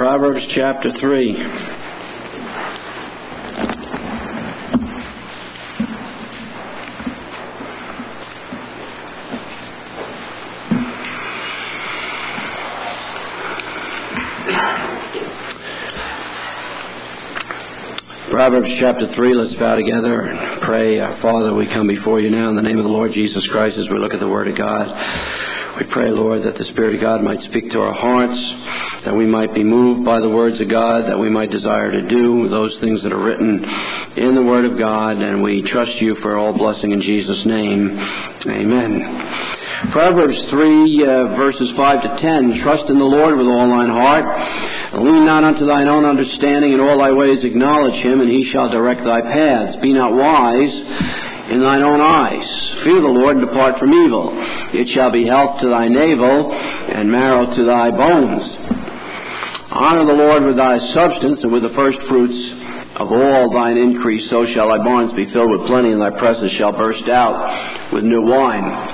Proverbs chapter 3. Proverbs chapter 3, let's bow together and pray. Our Father, we come before you now in the name of the Lord Jesus Christ as we look at the Word of God. We pray, Lord, that the Spirit of God might speak to our hearts, that we might be moved by the words of God, that we might desire to do those things that are written in the Word of God, and we trust you for all blessing in Jesus' name. Amen. Proverbs 3, verses 5 to 10, Trust in the Lord with all thine heart, and lean not unto thine own understanding, in all thy ways acknowledge him, and he shall direct thy paths. Be not wise in thine own eyes. Fear the Lord and depart from evil. It shall be health to thy navel, and marrow to thy bones. Honor the Lord with thy substance, and with the first fruits of all thine increase. So shall thy barns be filled with plenty, and thy presses shall burst out with new wine.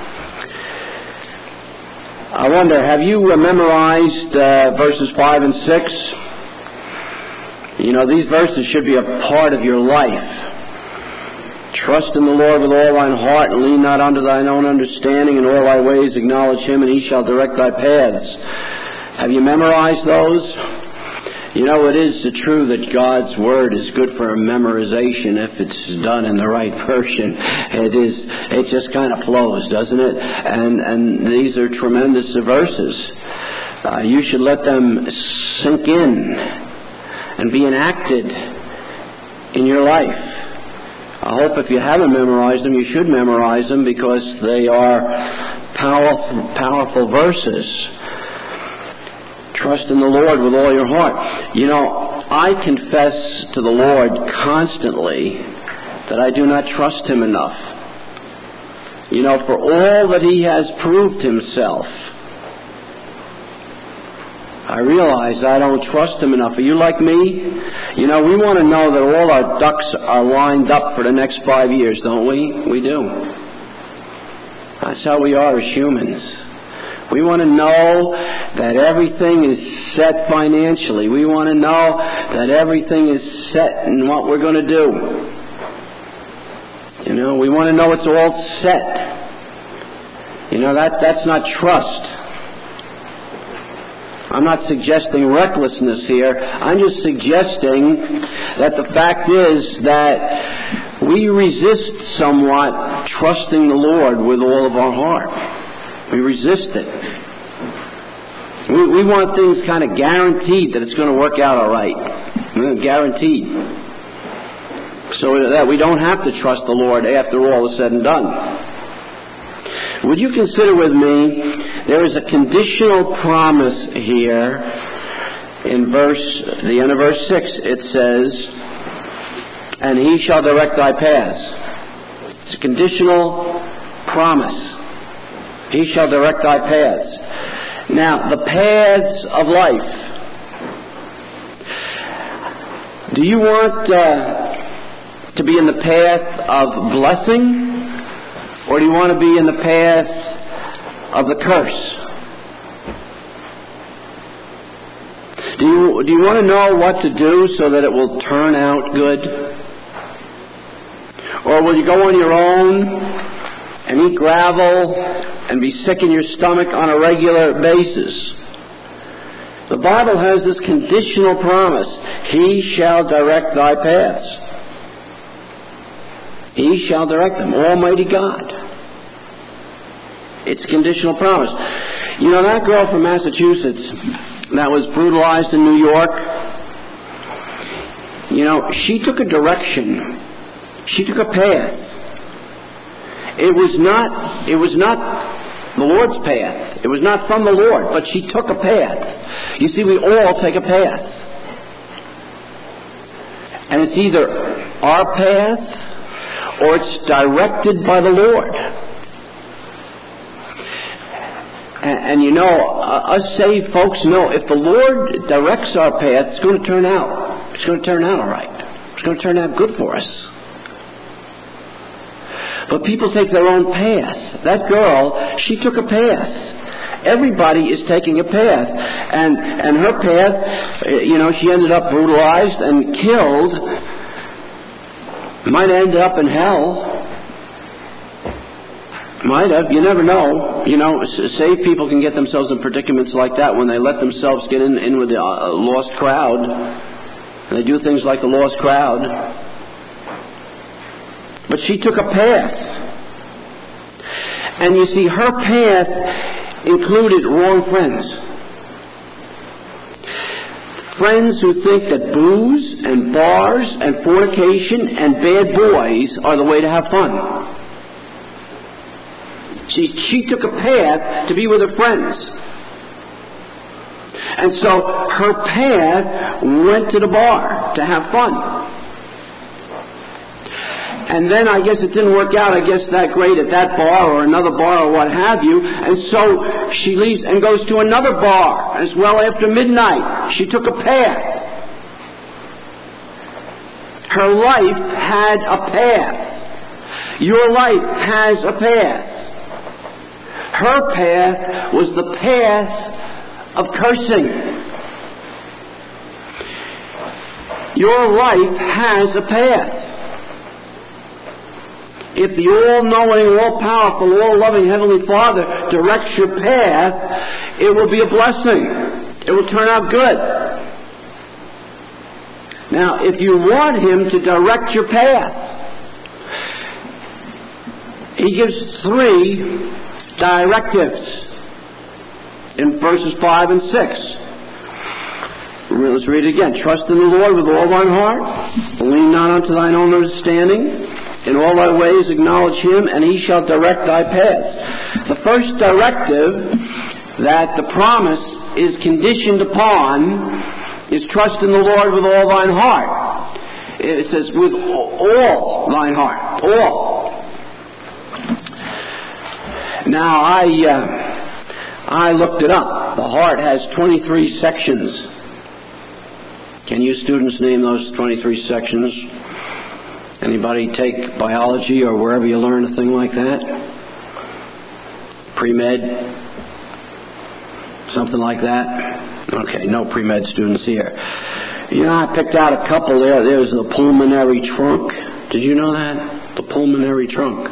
I wonder, have you memorized verses 5 and 6? You know, these verses should be a part of your life. Trust in the Lord with all thine heart, and lean not unto thine own understanding. In all thy ways acknowledge him, and he shall direct thy paths. Have you memorized those? You know, it is true that God's Word is good for memorization if it's done in the right version. It just kind of flows, doesn't it? And these are tremendous verses. You should let them sink in and be enacted in your life. I hope if you haven't memorized them, you should memorize them, because they are powerful verses. Trust in the Lord with all your heart. You know, I confess to the Lord constantly that I do not trust him enough. You know, for all that he has proved himself, I realize I don't trust him enough. Are you like me? You know, we want to know that all our ducks are lined up for the next 5 years, don't we? We do. That's how we are as humans. We want to know that everything is set financially. We want to know that everything is set in what we're going to do. You know, we want to know it's all set. You know, that's not trust. I'm not suggesting recklessness here. I'm just suggesting that the fact is that we resist somewhat trusting the Lord with all of our heart. We resist it. We want things kind of guaranteed that it's going to work out all right. Guaranteed. So that we don't have to trust the Lord after all is said and done. Would you consider with me, there is a conditional promise here in the end of verse 6. It says, and he shall direct thy paths. It's a conditional promise. He shall direct thy paths. Now, the paths of life. Do you want to be in the path of blessing? Or do you want to be in the path of the curse? Do you want to know what to do so that it will turn out good? Or will you go on your own and eat gravel and be sick in your stomach on a regular basis? The Bible has this conditional promise. He shall direct thy paths. He shall direct them. Almighty God. It's a conditional promise. You know, that girl from Massachusetts that was brutalized in New York, you know, she took a direction. She took a path. It was not the Lord's path. It was not from the Lord, but she took a path. You see, we all take a path. And it's either our path or it's directed by the Lord. And you know, us saved folks know if the Lord directs our path, it's going to turn out. It's going to turn out all right. It's going to turn out good for us. But people take their own path. That girl, she took a path. Everybody is taking a path. And her path, she ended up brutalized and killed. Might have ended up in hell. Might have. You never know. Saved people can get themselves in predicaments like that when they let themselves get in with the lost crowd. They do things like the lost crowd. But she took a path. And you see, her path included wrong friends. Friends who think that booze and bars and fornication and bad boys are the way to have fun. She took a path to be with her friends. And so her path went to the bar to have fun. And then I guess it didn't work out, that great at that bar or another bar or what have you. And so she leaves and goes to another bar as well after midnight. She took a path. Her life had a path. Your life has a path. Her path was the path of cursing. Your life has a path. If the all-knowing, all-powerful, all-loving Heavenly Father directs your path, it will be a blessing. It will turn out good. Now, if you want Him to direct your path, He gives 3 directives in verses 5 and 6. Let's read it again. Trust in the Lord with all thine heart. Lean not unto thine own understanding. In all thy ways acknowledge Him, and He shall direct thy paths. The first directive that the promise is conditioned upon is trust in the Lord with all thine heart. It says with all thine heart. All. Now, I looked it up. The heart has 23 sections. Can you students name those 23 sections? Anybody take biology or wherever you learn a thing like that? Pre-med? Something like that? Okay, no pre-med students here. I picked out a couple there. There's the pulmonary trunk. Did you know that? The pulmonary trunk.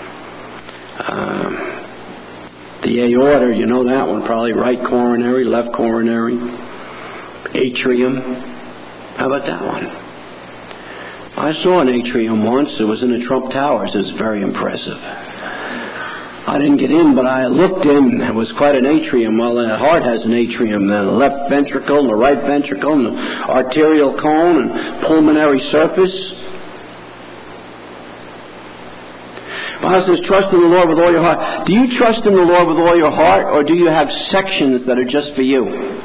The aorta, you know that one probably. Right coronary, left coronary. Atrium. How about that one? I saw an atrium once. It was in the Trump Towers. It was very impressive. I didn't get in, but I looked in. It was quite an atrium. Well, the heart has an atrium. The left ventricle, and the right ventricle, and the arterial cone, and pulmonary surface. The Bible says, trust in the Lord with all your heart. Do you trust in the Lord with all your heart, or do you have sections that are just for you?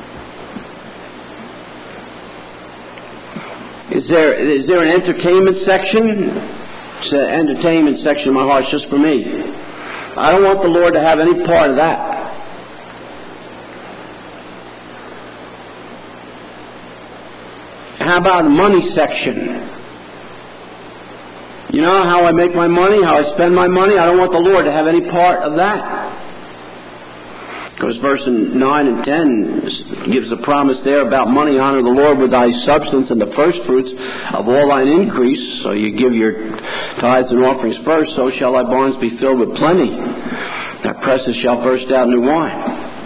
Is there an entertainment section? It's an entertainment section in my heart just for me. I don't want the Lord to have any part of that. How about the money section? You know how I make my money, how I spend my money? I don't want the Lord to have any part of that. Because verse 9 and 10 gives a promise there about money. Honor the Lord with thy substance and the first fruits of all thine increase. So you give your tithes and offerings first, so shall thy barns be filled with plenty. Thy presses shall burst out new wine.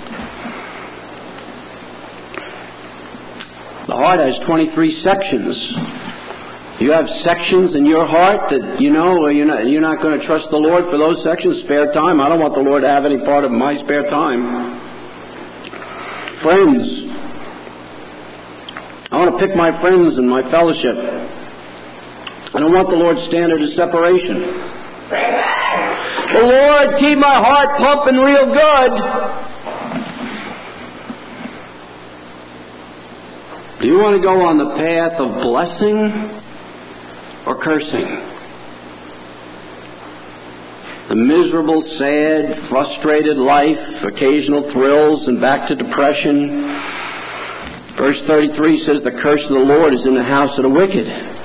The heart has 23 sections. You have sections in your heart that you're not going to trust the Lord for those sections. Spare time. I don't want the Lord to have any part of my spare time. Friends. I want to pick my friends and my fellowship. I don't want the Lord's standard of separation. The Lord, keep my heart pumping real good. Do you want to go on the path of blessing or cursing? The miserable, sad, frustrated life, occasional thrills, and back to depression. Verse 33 says, the curse of the Lord is in the house of the wicked,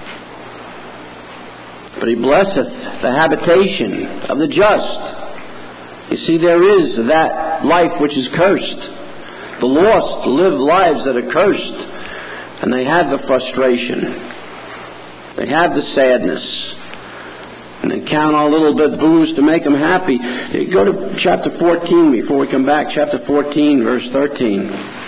but He blesseth the habitation of the just. You see, there is that life which is cursed. The lost live lives that are cursed. And they have the frustration. They have the sadness. And they count on a little bit of booze to make them happy. Go to chapter 14 before we come back. Chapter 14, verse 13.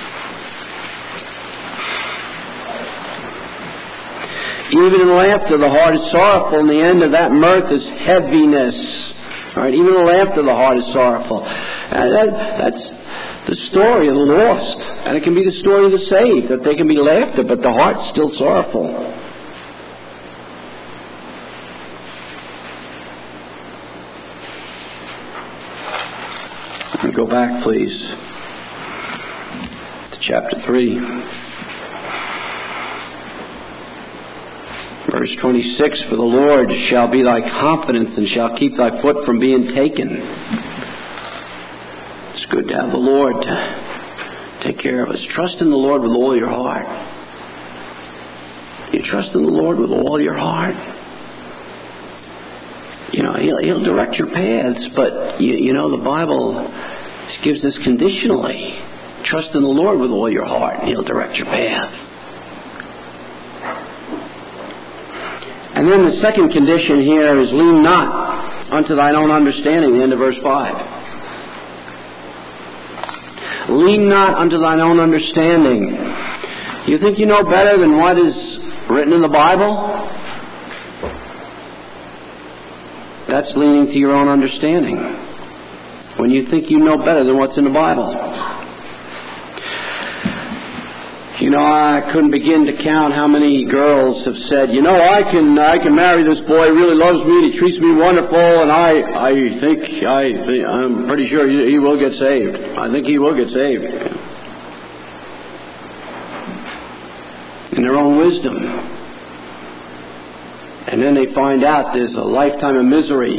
Even in laughter, the heart is sorrowful, and the end of that mirth is heaviness. All right, even in laughter, the heart is sorrowful. That's the story of the lost. And it can be the story of the saved, that they can be laughed at, but the heart's still sorrowful. Go back, please, to chapter 3. Verse 26, for the Lord shall be thy confidence and shall keep thy foot from being taken. It's good to have the Lord to take care of us. Trust in the Lord with all your heart. You trust in the Lord with all your heart. You know, He'll direct your paths, but you know the Bible gives this conditionally. Trust in the Lord with all your heart, and He'll direct your path. And then the second condition here is lean not unto thine own understanding, the end of verse 5. Lean not unto thine own understanding. You think you know better than what is written in the Bible? That's leaning to your own understanding. When you think you know better than what's in the Bible. You know, I couldn't begin to count how many girls have said, you know, I can marry this boy. He really loves me. And he treats me wonderful, and I'm pretty sure he will get saved. I think he will get saved. In their own wisdom. And then they find out there's a lifetime of misery.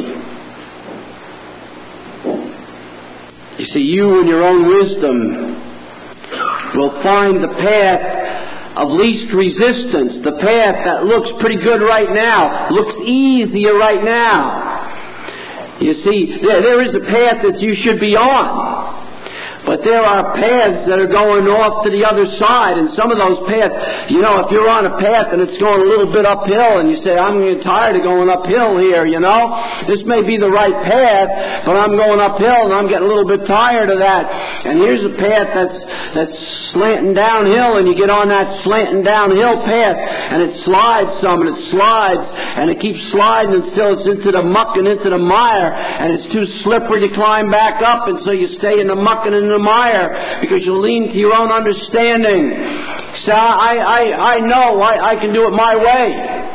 You see, you in your own wisdom will find the path of least resistance, the path that looks pretty good right now, looks easier right now. You see, there is a path that you should be on. But there are paths that are going off to the other side, and some of those paths, you know, if you're on a path and it's going a little bit uphill, and you say, I'm getting tired of going uphill here, you know, this may be the right path, but I'm going uphill and I'm getting a little bit tired of that. And here's a path that's slanting downhill, and you get on that slanting downhill path, and it slides some, and it slides, and it keeps sliding until it's into the muck and into the mire, and it's too slippery to climb back up, and so you stay in the muck and in the mire because you lean to your own understanding. So I know I can do it my way.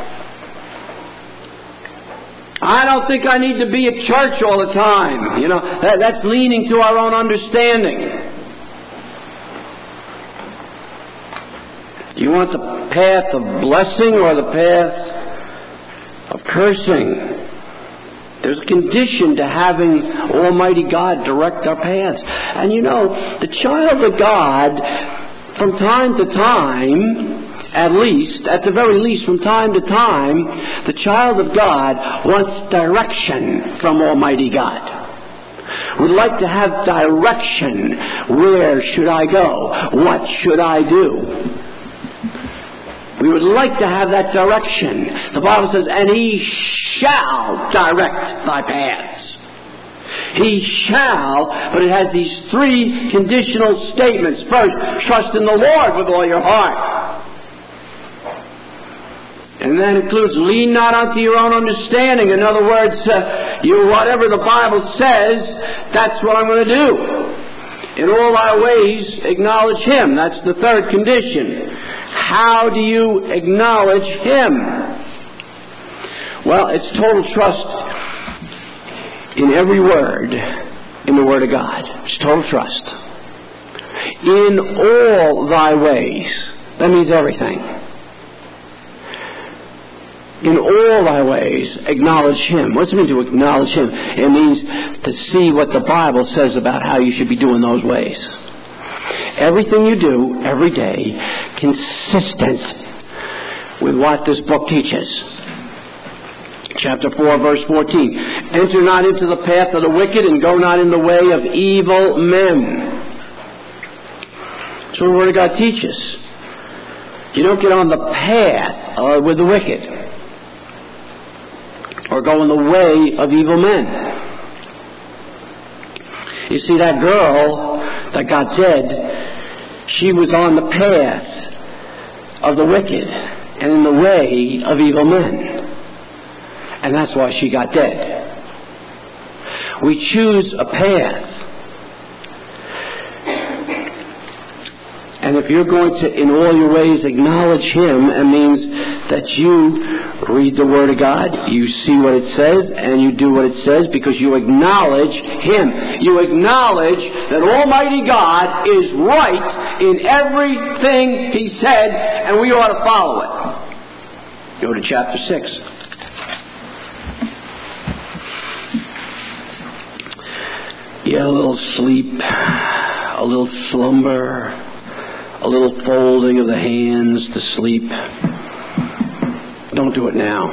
I don't think I need to be at church all the time. You know, that's leaning to our own understanding. Do you want the path of blessing or the path of cursing? There's a condition to having Almighty God direct our paths. And you know, the child of God, from time to time, at the very least, from time to time, the child of God wants direction from Almighty God. Would like to have direction. Where should I go? What should I do? We would like to have that direction. The Bible says, and He shall direct thy paths. He shall, but it has these three conditional statements. First, trust in the Lord with all your heart. And that includes lean not unto your own understanding. In other words, whatever the Bible says, that's what I'm going to do. In all thy ways, acknowledge Him. That's the third condition. How do you acknowledge Him? Well, it's total trust in every word in the Word of God. It's total trust. In all thy ways. That means everything. In all thy ways, acknowledge Him. What does it mean to acknowledge Him? It means to see what the Bible says about how you should be doing those ways. Everything you do every day consistent with what this book teaches. Chapter 4, verse 14. Enter not into the path of the wicked, and go not in the way of evil men. That's what the Word of God teaches. You don't get on the path with the wicked, or go in the way of evil men. You see, that girl that got dead, she was on the path of the wicked and in the way of evil men. And that's why she got dead. We choose a path. And if you're going to, in all your ways, acknowledge Him, it means that you read the Word of God, you see what it says, and you do what it says because you acknowledge Him. You acknowledge that Almighty God is right in everything He said, and we ought to follow it. Go to chapter 6. Yeah, a little sleep, a little slumber, a little folding of the hands to sleep. Don't do it now.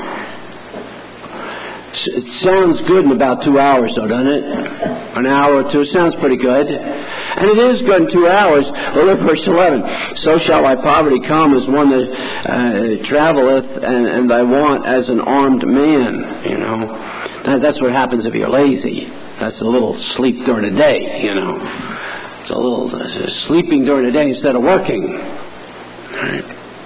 It sounds good in about 2 hours, though, doesn't it? An hour or two. It sounds pretty good. And it is good in 2 hours. Well, look, verse 11. So shall thy poverty come as one that traveleth, and thy want as an armed man. You know, that's what happens if you're lazy. That's a little sleep during the day, you know. It's a little sleeping during the day instead of working. Right.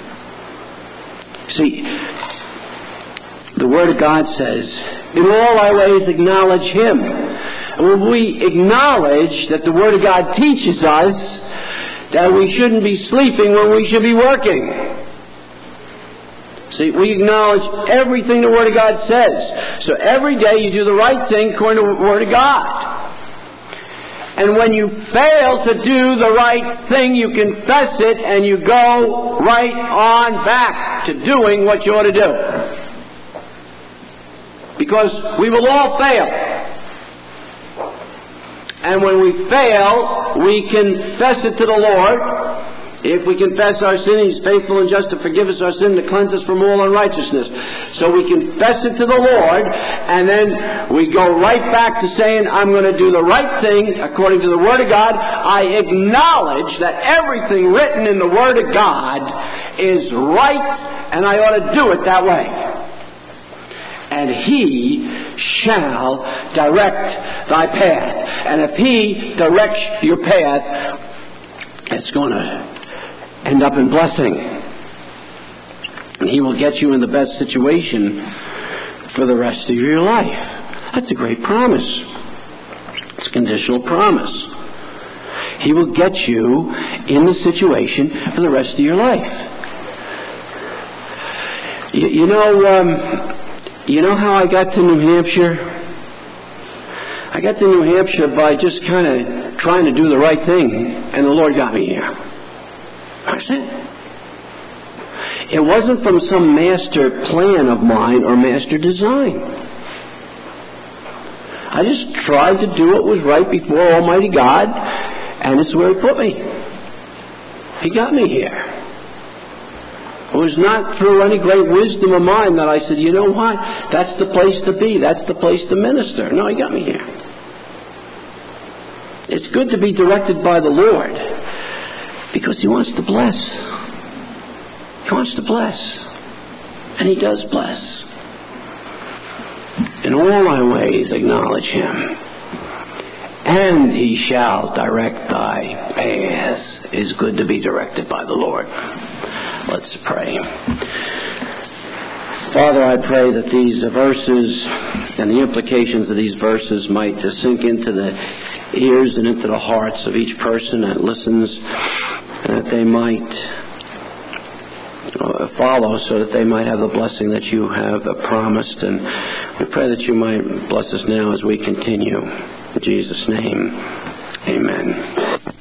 See, the Word of God says, in all thy ways acknowledge Him. And when we acknowledge that the Word of God teaches us that we shouldn't be sleeping when we should be working. See, we acknowledge everything the Word of God says. So every day you do the right thing according to the Word of God. And when you fail to do the right thing, you confess it and you go right on back to doing what you ought to do. Because we will all fail. And when we fail, we confess it to the Lord. If we confess our sin, He's faithful and just to forgive us our sin, to cleanse us from all unrighteousness. So we confess it to the Lord, and then we go right back to saying, I'm going to do the right thing according to the Word of God. I acknowledge that everything written in the Word of God is right, and I ought to do it that way. And He shall direct thy path. And if He directs your path, it's going to end up in blessing. And He will get you in the best situation for the rest of your life. That's a great promise. It's a conditional promise. He will get you in the situation for the rest of your life. You know how I got to New Hampshire? I got to New Hampshire by just kind of trying to do the right thing, and the Lord got me here. Understand? It wasn't from some master plan of mine or master design. I just tried to do what was right before Almighty God, and it's where He put me. He got me here. It was not through any great wisdom of mine that I said, you know what, that's the place to be, that's the place to minister. No, He got me here. It's good to be directed by the Lord, because He wants to bless. He wants to bless. And He does bless. In all thy ways acknowledge Him, and He shall direct thy paths. It is good to be directed by the Lord. Let's pray. Father, I pray that these verses and the implications of these verses might sink into the ears and into the hearts of each person that listens, and that they might follow, so that they might have the blessing that You have promised. And we pray that You might bless us now as we continue. In Jesus' name, amen.